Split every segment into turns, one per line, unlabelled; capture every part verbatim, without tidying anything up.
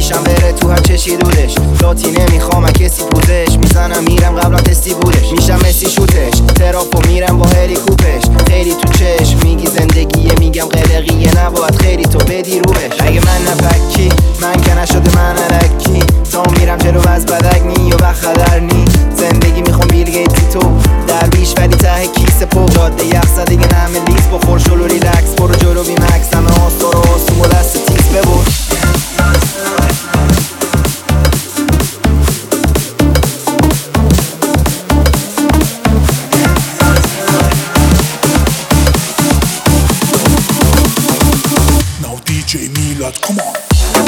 میشم بره تو هر چشی دودش لاتی نمیخوام کسی پوزش میزنم میرم قبلا تستی بودش میشم مسی شوتش تراپو میرم با هلی کوپش خیلی تو چشم میگی زندگیه میگم قلقیه نباید خیلی تو بدی روش اگه من نپکی من که نشده من علکی تا میرم جلو از بدک نی و بخدر نی زندگی میخوام بیل گیتی تو درویش ولی ته کیسه پو جاده یخ دیگه نمه لیز بخور شلو ریلکس برو جلو بی مکس همه آستا رو آسون و دست تیز ببر
دی جی میلاد come on.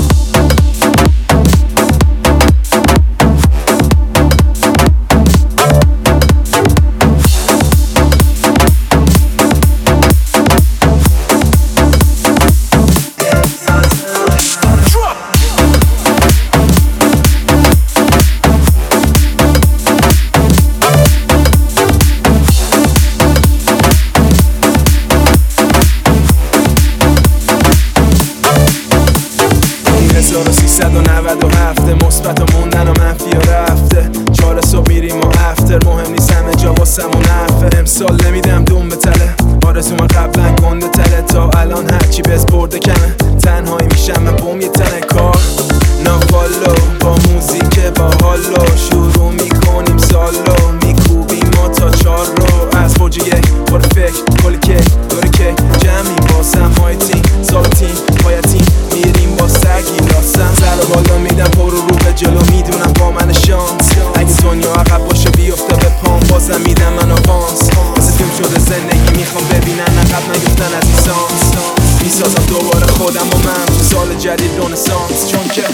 هزار و سیصد و نود و هفت مثبت و موندن و منفی و رفته چهار صبح میریم و افتر مهم نیست همه جا واسمون حرفه امسال نمیدم دوم به تله آرزوما قبلا گنده تله تا الان هرچی بز برده کمه تنهایی میشم من بوم یه تنه کار نافالو با موزیک با حالو شروع میکنیم سالو میکوبیم ما تا چار رو از برج یک برو فکر کل کیک دور کیک جمعیم باسم های تیم سال تیم پایتیم میریم با سگی لاسم سر و بالا میدم پر رو رو به جلو میدونم با من شانس اگه دنیا عقب باشه بیفته به پام بازم میدم من آوانس مثل فیلم شده زندگی میخوام ببینن عقب نیفتن از ایسانس میسازم دوباره خودم و من تو سال جدید رنسانس چون که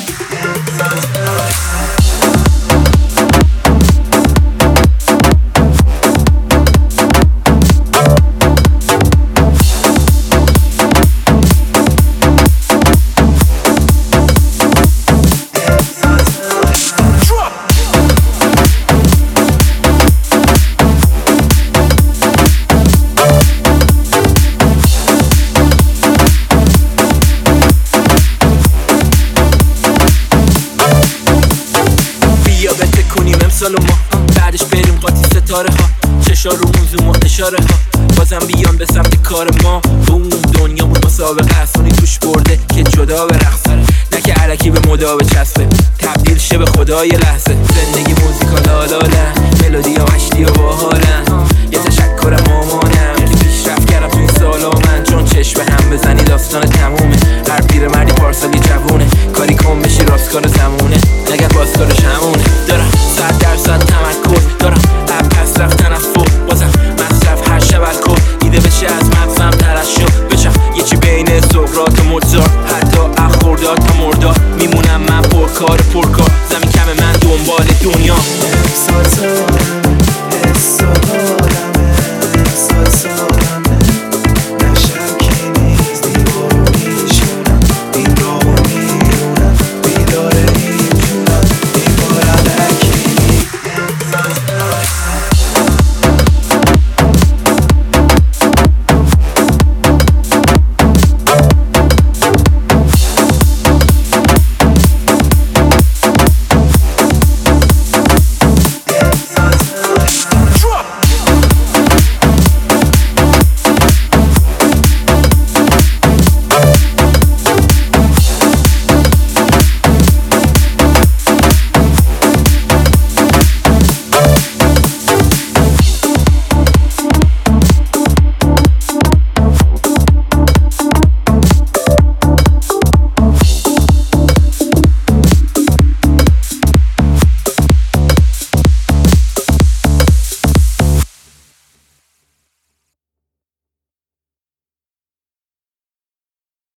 امسال ما بعدش بریم قاطی ستاره ها چشا رو موزوم و اشاره ها بازم بیان به سمت کار ما بوم دنیامون مسابقه هستونی توش برده که جدا به رقصه نه که علکی به مدا به چسبه تبدیل شه به خدای لحظه زندگی موزیکا لالالن ملودی ها مشتی و باحالن یه تشکرم مامانم که پیشرفت کردم تو این سالا من چون چشم هم بزنی داستان تمومه هر پیر مردی پارسالی جوونه کاری کن بشی راست کار زمونه